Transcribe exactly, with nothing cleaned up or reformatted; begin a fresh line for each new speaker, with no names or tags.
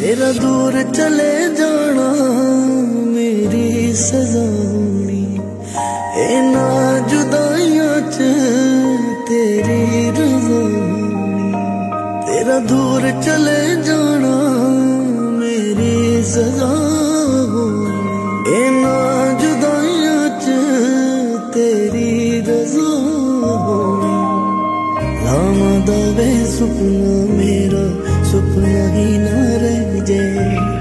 तेरा दूर चले जाना मेरी सजा होनी, ए ना जुदाइयां च तेरी रज़ा होनी। तेरा दूर चले जाना मेरी सजा होनी, ए ना जुदाइयां च तेरी रज़ा होनी। लावां दा वे सुपना मेरा सुपना ही ना रह जाए।